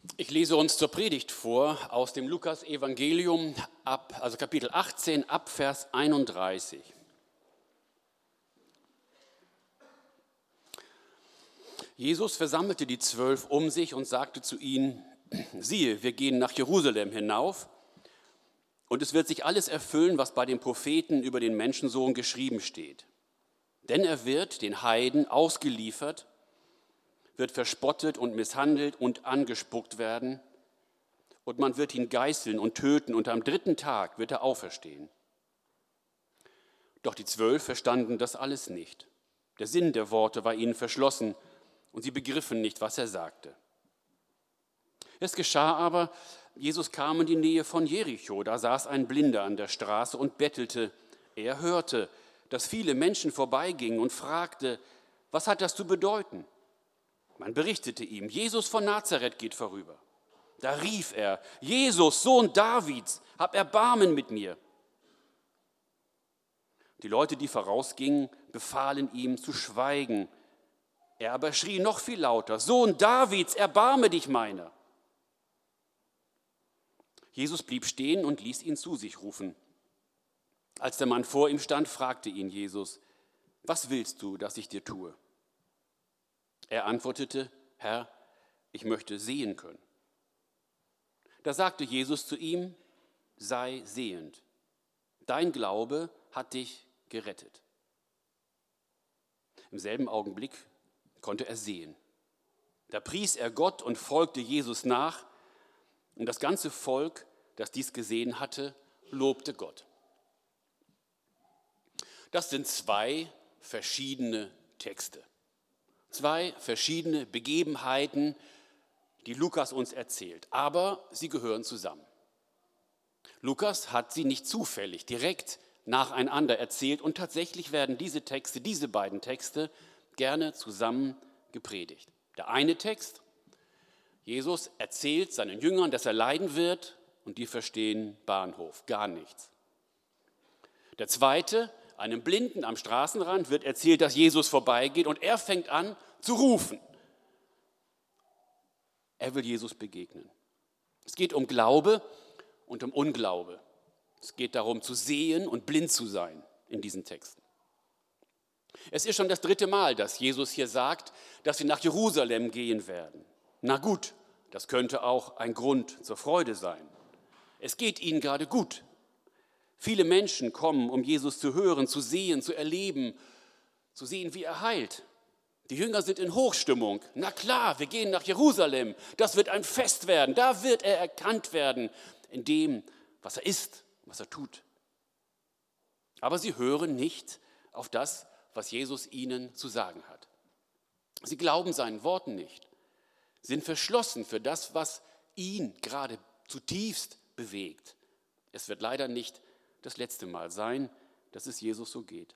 Ich lese uns zur Predigt vor aus dem Lukas-Evangelium, also Kapitel 18, ab Vers 31. Jesus versammelte die 12 um sich und sagte zu ihnen: Siehe, wir gehen nach Jerusalem hinauf, und es wird sich alles erfüllen, was bei den Propheten über den Menschensohn geschrieben steht. Denn er wird den Heiden ausgeliefert, wird verspottet und misshandelt und angespuckt werden, und man wird ihn geißeln und töten, und am 3. Tag wird er auferstehen. Doch die 12 verstanden das alles nicht. Der Sinn der Worte war ihnen verschlossen, und sie begriffen nicht, was er sagte. Es geschah aber, Jesus kam in die Nähe von Jericho, da saß ein Blinder an der Straße und bettelte. Er hörte, dass viele Menschen vorbeigingen und fragte: Was hat das zu bedeuten? Man berichtete ihm: Jesus von Nazareth geht vorüber. Da rief er: Jesus, Sohn Davids, hab Erbarmen mit mir. Die Leute, die vorausgingen, befahlen ihm zu schweigen. Er aber schrie noch viel lauter: Sohn Davids, erbarme dich meiner. Jesus blieb stehen und ließ ihn zu sich rufen. Als der Mann vor ihm stand, fragte ihn Jesus: Was willst du, dass ich dir tue? Er antwortete: Herr, ich möchte sehen können. Da sagte Jesus zu ihm: Sei sehend. Dein Glaube hat dich gerettet. Im selben Augenblick konnte er sehen. Da pries er Gott und folgte Jesus nach. Und das ganze Volk, das dies gesehen hatte, lobte Gott. Das sind 2 verschiedene Texte. 2 verschiedene Begebenheiten, die Lukas uns erzählt. Aber sie gehören zusammen. Lukas hat sie nicht zufällig direkt nacheinander erzählt. Und tatsächlich werden diese beiden Texte gerne zusammen gepredigt. Der eine Text: Jesus erzählt seinen Jüngern, dass er leiden wird, und die verstehen Bahnhof, gar nichts. Der zweite: Einem Blinden am Straßenrand wird erzählt, dass Jesus vorbeigeht, und er fängt an zu rufen. Er will Jesus begegnen. Es geht um Glaube und um Unglaube. Es geht darum, zu sehen und blind zu sein in diesen Texten. Es ist schon das 3. Mal, dass Jesus hier sagt, dass sie nach Jerusalem gehen werden. Na gut, das könnte auch ein Grund zur Freude sein. Es geht ihnen gerade gut. Viele Menschen kommen, um Jesus zu hören, zu sehen, zu erleben, zu sehen, wie er heilt. Die Jünger sind in Hochstimmung. Na klar, wir gehen nach Jerusalem. Das wird ein Fest werden. Da wird er erkannt werden in dem, was er ist, was er tut. Aber sie hören nicht auf das, was Jesus ihnen zu sagen hat. Sie glauben seinen Worten nicht, sind verschlossen für das, was ihn gerade zutiefst bewegt. Es wird leider nicht das letzte Mal sein, dass es Jesus so geht.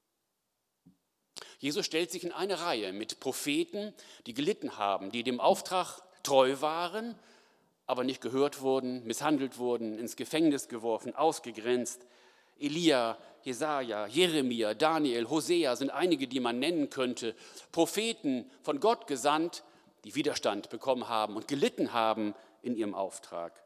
Jesus stellt sich in eine Reihe mit Propheten, die gelitten haben, die dem Auftrag treu waren, aber nicht gehört wurden, misshandelt wurden, ins Gefängnis geworfen, ausgegrenzt. Elia, Jesaja, Jeremia, Daniel, Hosea sind einige, die man nennen könnte. Propheten von Gott gesandt, die Widerstand bekommen haben und gelitten haben in ihrem Auftrag.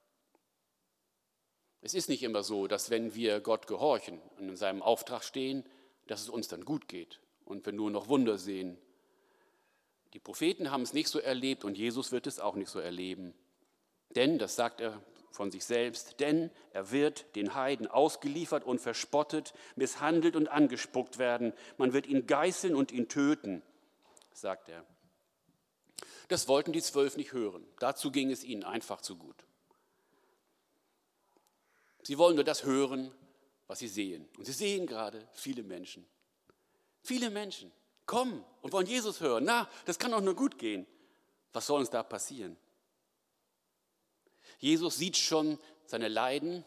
Es ist nicht immer so, dass wenn wir Gott gehorchen und in seinem Auftrag stehen, dass es uns dann gut geht und wir nur noch Wunder sehen. Die Propheten haben es nicht so erlebt und Jesus wird es auch nicht so erleben. Denn, das sagt er von sich selbst, denn er wird den Heiden ausgeliefert und verspottet, misshandelt und angespuckt werden. Man wird ihn geißeln und ihn töten, sagt er. Das wollten die 12 nicht hören. Dazu ging es ihnen einfach zu gut. Sie wollen nur das hören, was sie sehen. Und sie sehen gerade viele Menschen. Viele Menschen kommen und wollen Jesus hören. Na, das kann doch nur gut gehen. Was soll uns da passieren? Jesus sieht schon seine Leiden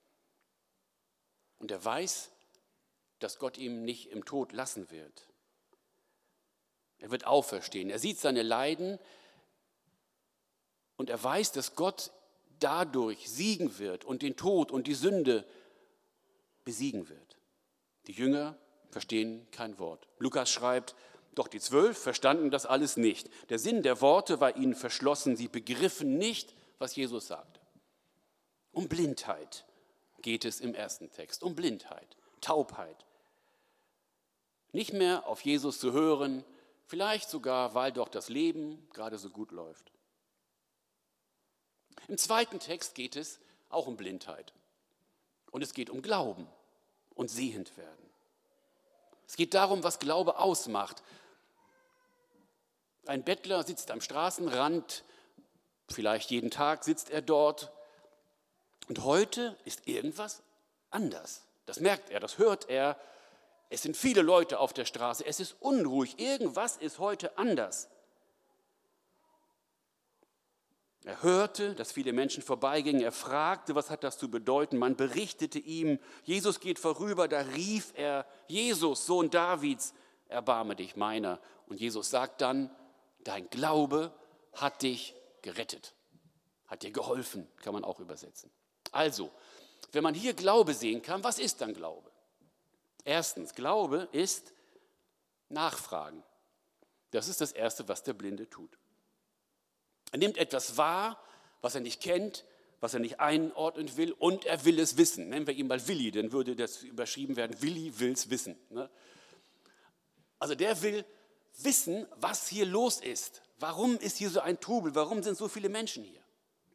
und er weiß, dass Gott ihn nicht im Tod lassen wird. Er wird auferstehen. Er sieht seine Leiden und er weiß, dass Gott dadurch siegen wird und den Tod und die Sünde besiegen wird. Die Jünger verstehen kein Wort. Lukas schreibt, Doch die 12 verstanden das alles nicht. Der Sinn der Worte war ihnen verschlossen. Sie begriffen nicht, was Jesus sagte. Um Blindheit geht es im ersten Text. Um Blindheit, Taubheit. Nicht mehr auf Jesus zu hören, vielleicht sogar, weil doch das Leben gerade so gut läuft. Im zweiten Text geht es auch um Blindheit. Und es geht um Glauben und sehend werden. Es geht darum, was Glaube ausmacht. Ein Bettler sitzt am Straßenrand, vielleicht jeden Tag sitzt er dort. Und heute ist irgendwas anders. Das merkt er, das hört er. Es sind viele Leute auf der Straße, es ist unruhig, irgendwas ist heute anders. Er hörte, dass viele Menschen vorbeigingen, er fragte, was hat das zu bedeuten? Man berichtete ihm, Jesus geht vorüber, da rief er, Jesus, Sohn Davids, erbarme dich meiner. Und Jesus sagt dann, dein Glaube hat dich gerettet, hat dir geholfen, kann man auch übersetzen. Also, wenn man hier Glaube sehen kann, was ist dann Glaube? Erstens, Glaube ist Nachfragen. Das ist das Erste, was der Blinde tut. Er nimmt etwas wahr, was er nicht kennt, was er nicht einordnen will und er will es wissen. Nennen wir ihn mal Willi, dann würde das überschrieben werden, Willi will es wissen. Also der will wissen, was hier los ist. Warum ist hier so ein Trubel? Warum sind so viele Menschen hier?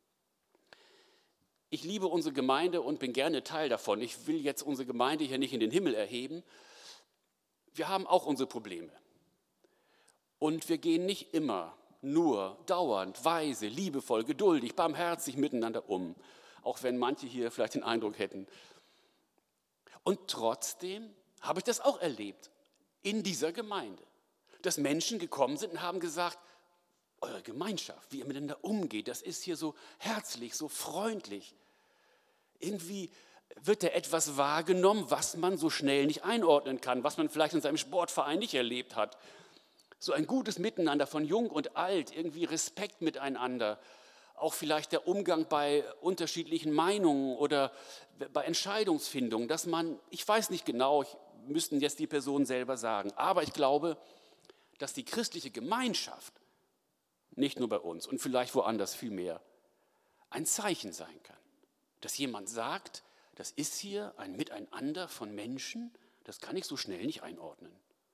Ich liebe unsere Gemeinde und bin gerne Teil davon. Ich will jetzt unsere Gemeinde hier nicht in den Himmel erheben. Wir haben auch unsere Probleme. Und wir gehen nicht immer nur dauernd, weise, liebevoll, geduldig, barmherzig miteinander um. Auch wenn manche hier vielleicht den Eindruck hätten. Und trotzdem habe ich das auch erlebt in dieser Gemeinde. Dass Menschen gekommen sind und haben gesagt, eure Gemeinschaft, wie ihr miteinander umgeht, das ist hier so herzlich, so freundlich. Irgendwie wird da etwas wahrgenommen, was man so schnell nicht einordnen kann, was man vielleicht in seinem Sportverein nicht erlebt hat. So ein gutes Miteinander von Jung und Alt, irgendwie Respekt miteinander. Auch vielleicht der Umgang bei unterschiedlichen Meinungen oder bei Entscheidungsfindungen, dass man, ich weiß nicht genau, müssten jetzt die Personen selber sagen, aber ich glaube, dass die christliche Gemeinschaft, nicht nur bei uns und vielleicht woanders viel mehr, ein Zeichen sein kann. Dass jemand sagt, das ist hier ein Miteinander von Menschen, das kann ich so schnell nicht einordnen.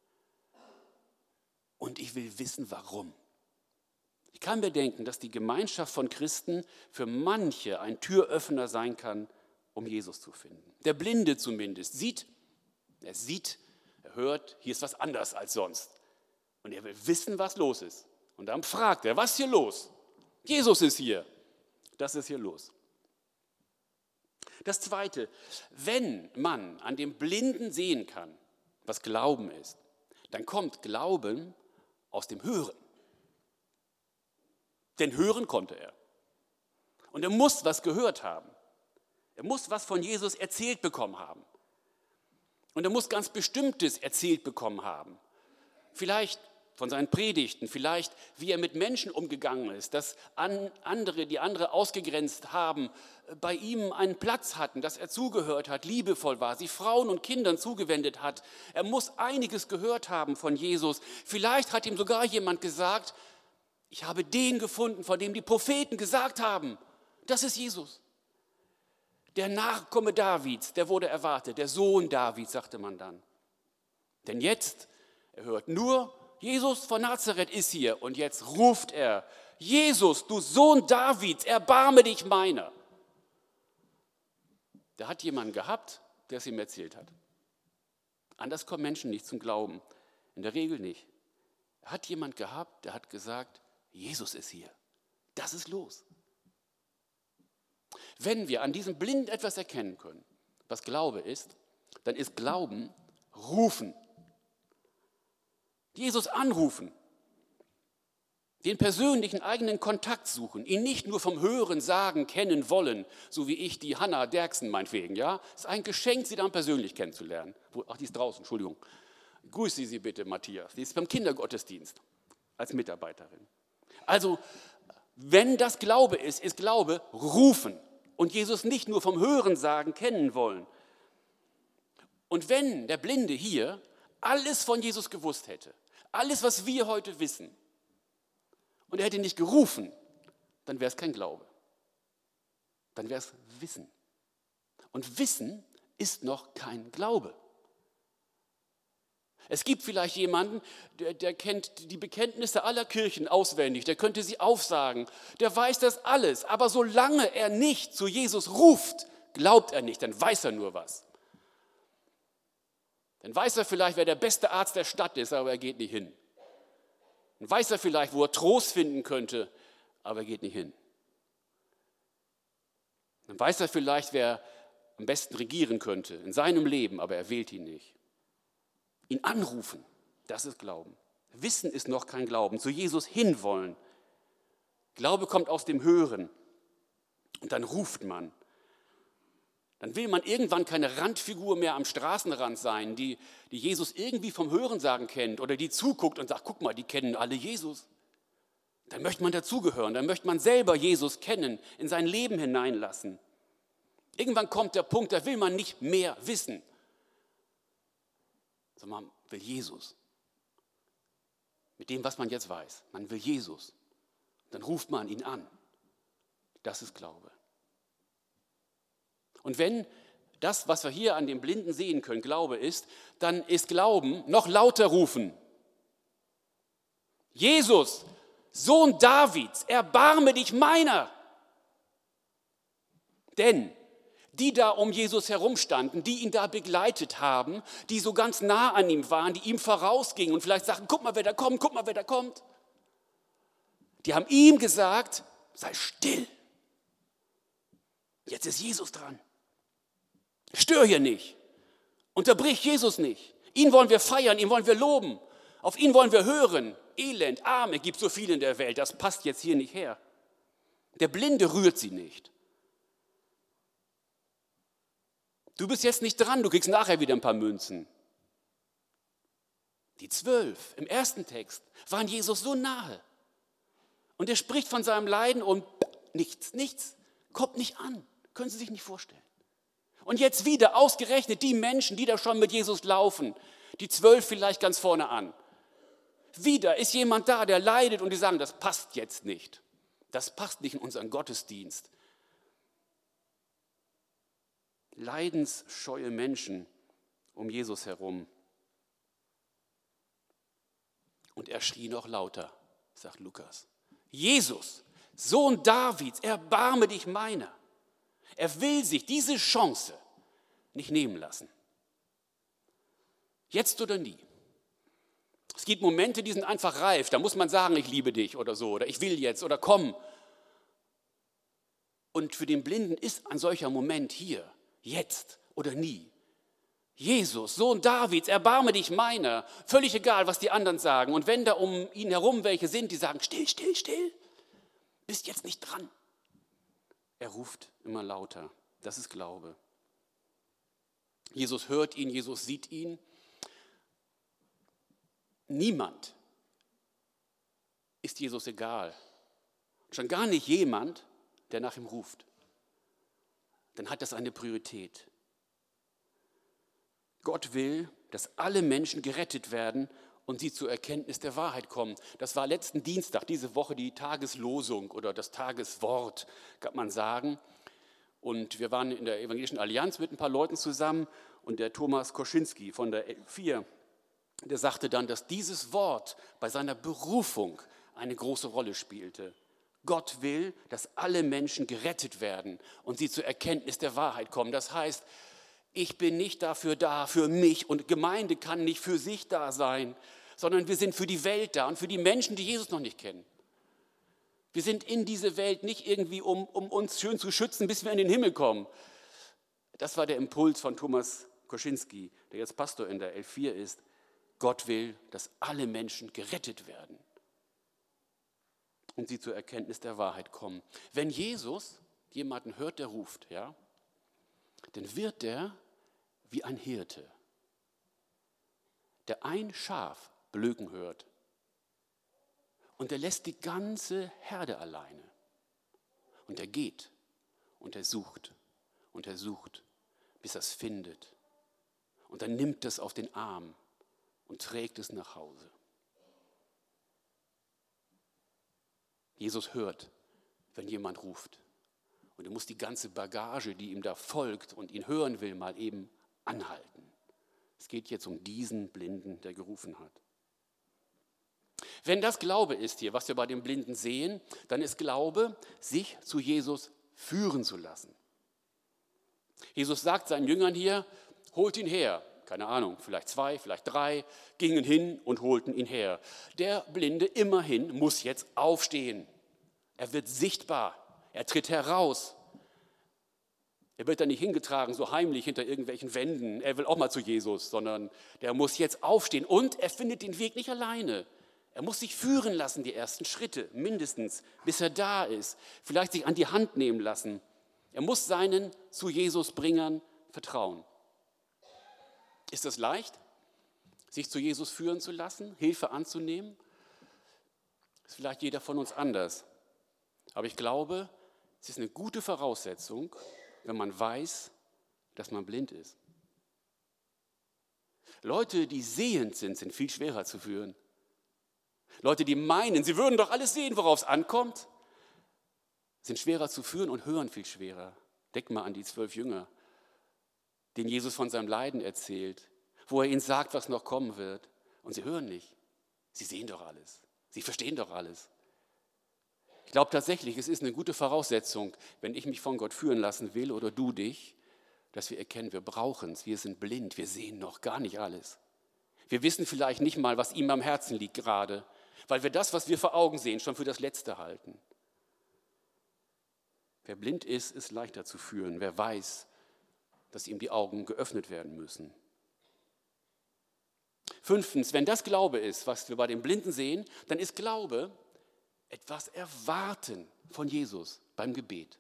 Und ich will wissen, warum. Ich kann mir denken, dass die Gemeinschaft von Christen für manche ein Türöffner sein kann, um Jesus zu finden. Der Blinde zumindest sieht, er hört, hier ist was anders als sonst. Und er will wissen, was los ist. Und dann fragt er, was ist hier los? Jesus ist hier. Das ist hier los. Das Zweite, wenn man an dem Blinden sehen kann, was Glauben ist, dann kommt Glauben aus dem Hören. Denn hören konnte er. Und er muss was gehört haben. Er muss was von Jesus erzählt bekommen haben. Und er muss ganz Bestimmtes erzählt bekommen haben. Vielleicht von seinen Predigten, vielleicht wie er mit Menschen umgegangen ist, dass andere, die andere ausgegrenzt haben, bei ihm einen Platz hatten, dass er zugehört hat, liebevoll war, sich Frauen und Kindern zugewendet hat. Er muss einiges gehört haben von Jesus. Vielleicht hat ihm sogar jemand gesagt, ich habe den gefunden, von dem die Propheten gesagt haben, das ist Jesus. Der Nachkomme Davids, der wurde erwartet, der Sohn Davids, sagte man dann. Denn jetzt, er hört nur, Jesus von Nazareth ist hier und jetzt ruft er, Jesus, du Sohn Davids, erbarme dich meiner. Da hat jemand gehabt, der es ihm erzählt hat. Anders kommen Menschen nicht zum Glauben, in der Regel nicht. Er hat jemand gehabt, der hat gesagt, Jesus ist hier, das ist los. Wenn wir an diesem Blinden etwas erkennen können, was Glaube ist, dann ist Glauben rufen. Jesus anrufen, den persönlichen eigenen Kontakt suchen, ihn nicht nur vom Hören, Sagen, kennen, wollen, so wie ich die Hanna Derksen meinetwegen. Ja? Es ist ein Geschenk, sie dann persönlich kennenzulernen. Ach, die ist draußen, Entschuldigung. Grüße Sie bitte, Matthias. Die ist beim Kindergottesdienst als Mitarbeiterin. Also, wenn das Glaube ist Glaube rufen und Jesus nicht nur vom Hören, Sagen, kennen wollen. Und wenn der Blinde hier alles von Jesus gewusst hätte, Alles, was wir heute wissen, und er hätte nicht gerufen, dann wäre es kein Glaube. Dann wäre es Wissen. Und Wissen ist noch kein Glaube. Es gibt vielleicht jemanden, der kennt die Bekenntnisse aller Kirchen auswendig, der könnte sie aufsagen, der weiß das alles, aber solange er nicht zu Jesus ruft, glaubt er nicht, dann weiß er nur was. Dann weiß er vielleicht, wer der beste Arzt der Stadt ist, aber er geht nicht hin. Dann weiß er vielleicht, wo er Trost finden könnte, aber er geht nicht hin. Dann weiß er vielleicht, wer am besten regieren könnte in seinem Leben, aber er wählt ihn nicht. Ihn anrufen, das ist Glauben. Wissen ist noch kein Glauben, zu Jesus hinwollen. Glaube kommt aus dem Hören und dann ruft man. Dann will man irgendwann keine Randfigur mehr am Straßenrand sein, die Jesus irgendwie vom Hörensagen kennt oder die zuguckt und sagt, guck mal, die kennen alle Jesus. Dann möchte man dazugehören, dann möchte man selber Jesus kennen, in sein Leben hineinlassen. Irgendwann kommt der Punkt, da will man nicht mehr wissen, sondern man will Jesus. Mit dem, was man jetzt weiß. Man will Jesus. Dann ruft man ihn an. Das ist Glaube. Und wenn das, was wir hier an dem Blinden sehen können, Glaube ist, dann ist Glauben noch lauter rufen. Jesus, Sohn Davids, erbarme dich meiner. Denn die da um Jesus herumstanden, die ihn da begleitet haben, die so ganz nah an ihm waren, die ihm vorausgingen und vielleicht sagten, guck mal, wer da kommt, guck mal, wer da kommt. Die haben ihm gesagt, sei still. Jetzt ist Jesus dran. Stör hier nicht. Unterbrich Jesus nicht. Ihn wollen wir feiern, ihn wollen wir loben. Auf ihn wollen wir hören. Elend, Arme, gibt so viel in der Welt, das passt jetzt hier nicht her. Der Blinde rührt sie nicht. Du bist jetzt nicht dran, du kriegst nachher wieder ein paar Münzen. Die 12 im ersten Text waren Jesus so nahe. Und er spricht von seinem Leiden und nichts, kommt nicht an. Können Sie sich nicht vorstellen. Und jetzt wieder ausgerechnet die Menschen, die da schon mit Jesus laufen, die 12 vielleicht ganz vorne an. Wieder ist jemand da, der leidet und die sagen, das passt jetzt nicht. Das passt nicht in unseren Gottesdienst. Leidensscheue Menschen um Jesus herum. Und er schrie noch lauter, sagt Lukas. Jesus, Sohn Davids, erbarme dich meiner. Er will sich diese Chance nicht nehmen lassen. Jetzt oder nie. Es gibt Momente, die sind einfach reif. Da muss man sagen, ich liebe dich oder so. Oder ich will jetzt oder komm. Und für den Blinden ist ein solcher Moment hier. Jetzt oder nie. Jesus, Sohn Davids, erbarme dich meiner. Völlig egal, was die anderen sagen. Und wenn da um ihn herum welche sind, die sagen, still, still, still. Bist jetzt nicht dran. Er ruft immer lauter. Das ist Glaube. Jesus hört ihn, Jesus sieht ihn. Niemand ist Jesus egal. Schon gar nicht jemand, der nach ihm ruft. Dann hat das eine Priorität. Gott will, dass alle Menschen gerettet werden und sie zur Erkenntnis der Wahrheit kommen. Das war letzten Dienstag, diese Woche die Tageslosung oder das Tageswort, kann man sagen. Und wir waren in der Evangelischen Allianz mit ein paar Leuten zusammen und der Thomas Koschinski von der L4, der sagte dann, dass dieses Wort bei seiner Berufung eine große Rolle spielte. Gott will, dass alle Menschen gerettet werden und sie zur Erkenntnis der Wahrheit kommen. Das heißt, ich bin nicht dafür da, für mich, und Gemeinde kann nicht für sich da sein, sondern wir sind für die Welt da und für die Menschen, die Jesus noch nicht kennen. Wir sind in diese Welt nicht irgendwie, um uns schön zu schützen, bis wir in den Himmel kommen. Das war der Impuls von Thomas Koschinski, der jetzt Pastor in der L4 ist. Gott will, dass alle Menschen gerettet werden und sie zur Erkenntnis der Wahrheit kommen. Wenn Jesus jemanden hört, der ruft, ja, dann wird der wie ein Hirte, der ein Schaf blöken hört und der lässt die ganze Herde alleine. Und er geht und er sucht, bis er es findet. Und dann nimmt es auf den Arm und trägt es nach Hause. Jesus hört, wenn jemand ruft. Und er muss die ganze Bagage, die ihm da folgt und ihn hören will, mal eben anhalten. Es geht jetzt um diesen Blinden, der gerufen hat. Wenn das Glaube ist hier, was wir bei dem Blinden sehen, dann ist Glaube, sich zu Jesus führen zu lassen. Jesus sagt seinen Jüngern hier, holt ihn her. Keine Ahnung, vielleicht 2, vielleicht 3, gingen hin und holten ihn her. Der Blinde immerhin muss jetzt aufstehen. Er wird sichtbar, er tritt heraus. Er wird da nicht hingetragen, so heimlich hinter irgendwelchen Wänden. Er will auch mal zu Jesus, sondern der muss jetzt aufstehen. Und er findet den Weg nicht alleine. Er muss sich führen lassen, die ersten Schritte, mindestens, bis er da ist. Vielleicht sich an die Hand nehmen lassen. Er muss seinen zu Jesus Bringern vertrauen. Ist das leicht, sich zu Jesus führen zu lassen, Hilfe anzunehmen? Ist vielleicht jeder von uns anders. Aber ich glaube, es ist eine gute Voraussetzung, wenn man weiß, dass man blind ist. Leute, die sehend sind, sind viel schwerer zu führen. Leute, die meinen, sie würden doch alles sehen, worauf es ankommt, sind schwerer zu führen und hören viel schwerer. Denk mal an die 12 Jünger, denen Jesus von seinem Leiden erzählt, wo er ihnen sagt, was noch kommen wird. Und sie hören nicht. Sie sehen doch alles. Sie verstehen doch alles. Ich glaube tatsächlich, es ist eine gute Voraussetzung, wenn ich mich von Gott führen lassen will oder du dich, dass wir erkennen, wir brauchen es, wir sind blind, wir sehen noch gar nicht alles. Wir wissen vielleicht nicht mal, was ihm am Herzen liegt gerade, weil wir das, was wir vor Augen sehen, schon für das Letzte halten. Wer blind ist, ist leichter zu führen. Wer weiß, dass ihm die Augen geöffnet werden müssen. 5. Wenn das Glaube ist, was wir bei den Blinden sehen, dann ist Glaube etwas erwarten von Jesus beim Gebet.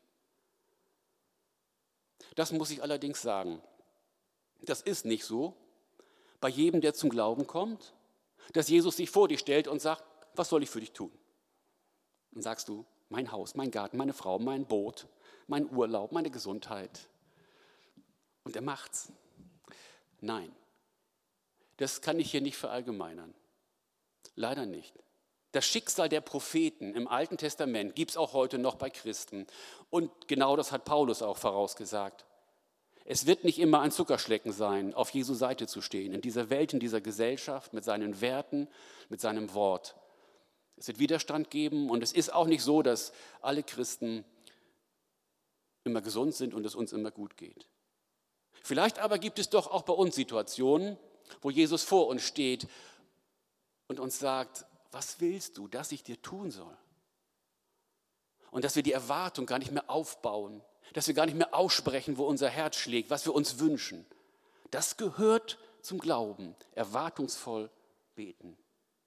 Das muss ich allerdings sagen. Das ist nicht so bei jedem, der zum Glauben kommt, dass Jesus sich vor dich stellt und sagt, was soll ich für dich tun? Dann sagst du, mein Haus, mein Garten, meine Frau, mein Boot, mein Urlaub, meine Gesundheit. Und er macht's. Nein, das kann ich hier nicht verallgemeinern. Leider nicht. Das Schicksal der Propheten im Alten Testament gibt es auch heute noch bei Christen. Und genau das hat Paulus auch vorausgesagt. Es wird nicht immer ein Zuckerschlecken sein, auf Jesu Seite zu stehen, in dieser Welt, in dieser Gesellschaft, mit seinen Werten, mit seinem Wort. Es wird Widerstand geben und es ist auch nicht so, dass alle Christen immer gesund sind und es uns immer gut geht. Vielleicht aber gibt es doch auch bei uns Situationen, wo Jesus vor uns steht und uns sagt, was willst du, dass ich dir tun soll? Und dass wir die Erwartung gar nicht mehr aufbauen, dass wir gar nicht mehr aussprechen, wo unser Herz schlägt, was wir uns wünschen. Das gehört zum Glauben, erwartungsvoll beten.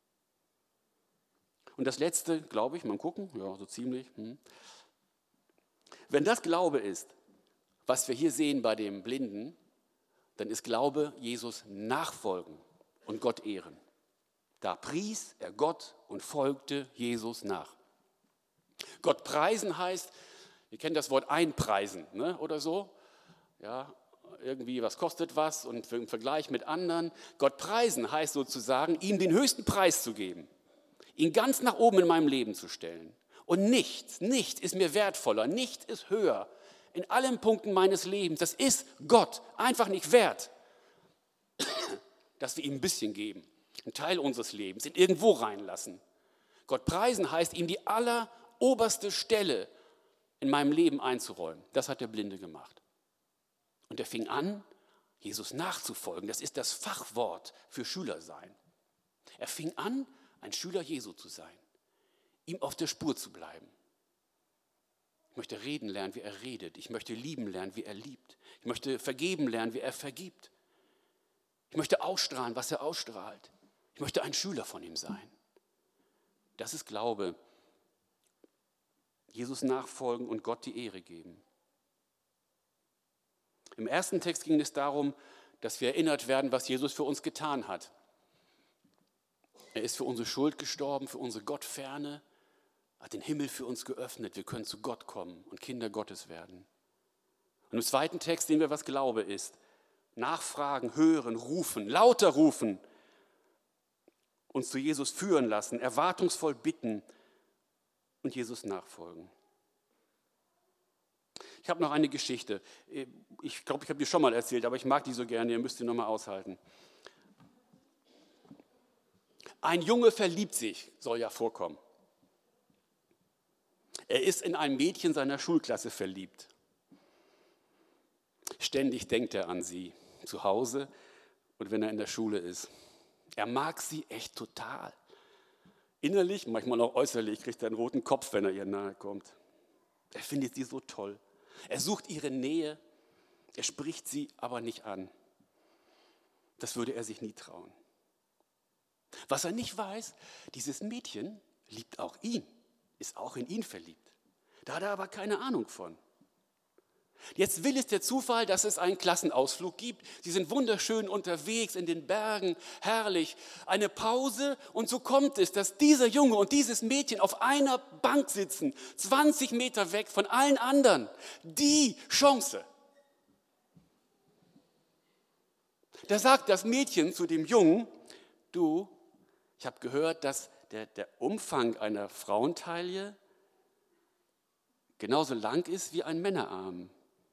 Und das Letzte, glaube ich, mal gucken, ja, so ziemlich. Wenn das Glaube ist, was wir hier sehen bei dem Blinden, dann ist Glaube Jesus nachfolgen und Gott ehren. Da pries er Gott und folgte Jesus nach. Gott preisen heißt, ihr kennt das Wort einpreisen, ne, oder so. Ja, irgendwie, was kostet was und im Vergleich mit anderen. Gott preisen heißt sozusagen, ihm den höchsten Preis zu geben. Ihn ganz nach oben in meinem Leben zu stellen. Und nichts ist mir wertvoller, nichts ist höher in allen Punkten meines Lebens. Das ist Gott einfach nicht wert, dass wir ihm ein bisschen geben, einen Teil unseres Lebens, ihn irgendwo reinlassen. Gott preisen heißt, ihm die alleroberste Stelle in meinem Leben einzuräumen. Das hat der Blinde gemacht. Und er fing an, Jesus nachzufolgen. Das ist das Fachwort für Schüler sein. Er fing an, ein Schüler Jesu zu sein, ihm auf der Spur zu bleiben. Ich möchte reden lernen, wie er redet. Ich möchte lieben lernen, wie er liebt. Ich möchte vergeben lernen, wie er vergibt. Ich möchte ausstrahlen, was er ausstrahlt. Ich möchte ein Schüler von ihm sein. Das ist Glaube. Jesus nachfolgen und Gott die Ehre geben. Im ersten Text ging es darum, dass wir erinnert werden, was Jesus für uns getan hat. Er ist für unsere Schuld gestorben, für unsere Gottferne, hat den Himmel für uns geöffnet. Wir können zu Gott kommen und Kinder Gottes werden. Und im zweiten Text sehen wir, was Glaube ist. Nachfragen, hören, rufen, lauter rufen, uns zu Jesus führen lassen, erwartungsvoll bitten und Jesus nachfolgen. Ich habe noch eine Geschichte. Ich glaube, ich habe die schon mal erzählt, aber ich mag die so gerne, ihr müsst die nochmal aushalten. Ein Junge verliebt sich, soll ja vorkommen. Er ist in ein Mädchen seiner Schulklasse verliebt. Ständig denkt er an sie, zu Hause und wenn er in der Schule ist. Er mag sie echt total. Innerlich, manchmal auch äußerlich, kriegt er einen roten Kopf, wenn er ihr nahe kommt. Er findet sie so toll. Er sucht ihre Nähe, er spricht sie aber nicht an. Das würde er sich nie trauen. Was er nicht weiß, dieses Mädchen liebt auch ihn, ist auch in ihn verliebt. Da hat er aber keine Ahnung von. Jetzt will es der Zufall, dass es einen Klassenausflug gibt. Sie sind wunderschön unterwegs in den Bergen, herrlich. Eine Pause und so kommt es, dass dieser Junge und dieses Mädchen auf einer Bank sitzen, 20 Meter weg von allen anderen. Die Chance. Da sagt das Mädchen zu dem Jungen, du, ich habe gehört, dass der Umfang einer Frauentaille genauso lang ist wie ein Männerarm.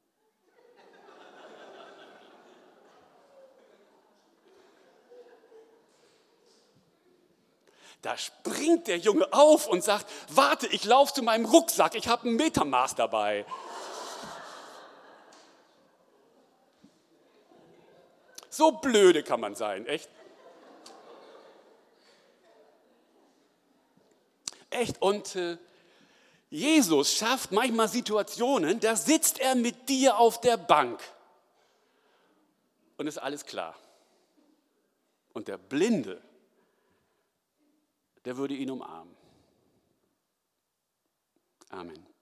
Da springt der Junge auf und sagt, warte, ich laufe zu meinem Rucksack, ich habe ein Metermaß dabei. So blöde kann man sein, echt? Echt, und Jesus schafft manchmal Situationen, da sitzt er mit dir auf der Bank und ist alles klar. Und der Blinde, der würde ihn umarmen. Amen.